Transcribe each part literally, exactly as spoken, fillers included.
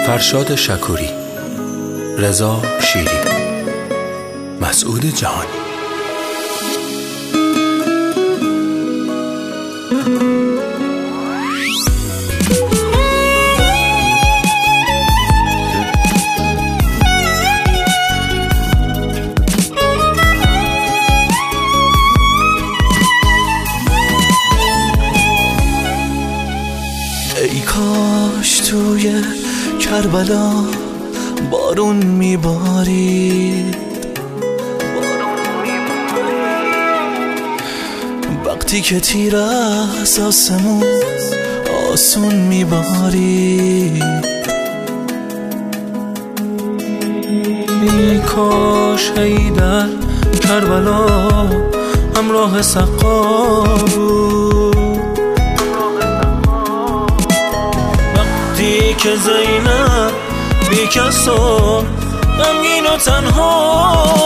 فرشاد شکوری، رضا شیری، مسعود جهانی. ای کاش توی کربلا بارون میبارید، وقتی که تیر از آسمون آسون میبارید. ای کاش حیدر کربلا همراه سقا بود، وقتی که زینب بی کس و غمگین و تنها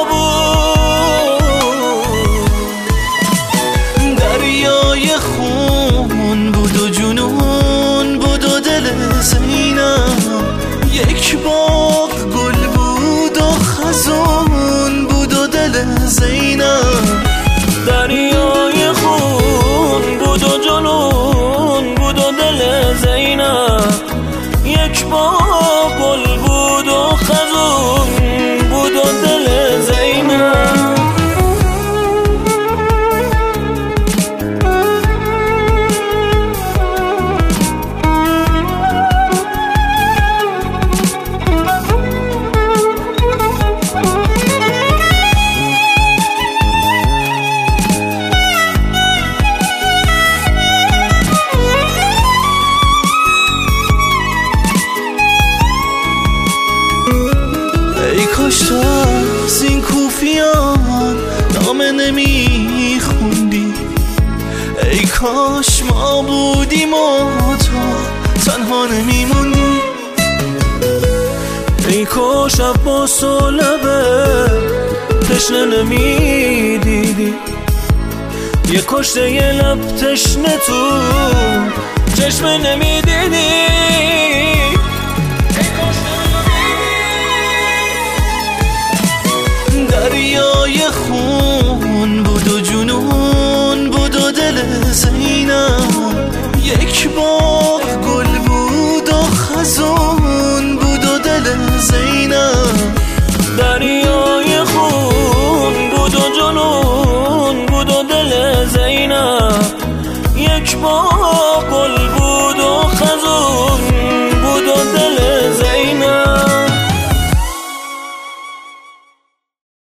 بود. دریای خون بود و جنون بود و دل زینب یک باغ گل بود و خزون بود و دل زینب. دریای خون بود و جنون بود و دل زینب یک باغ گل بود و خزون بود و دل زینب. ای کاش تو از این کوفیان نامه نمی خوندی، ای کاش ما بودیم و تو تنها نمیموندی. ای کاش عباس و لبه تشنه نمیدیدی، یه کشته یه لب تشنه تو چشمه نمیدیدی. دریای خون بود و جنون بود و دل زینب یک بار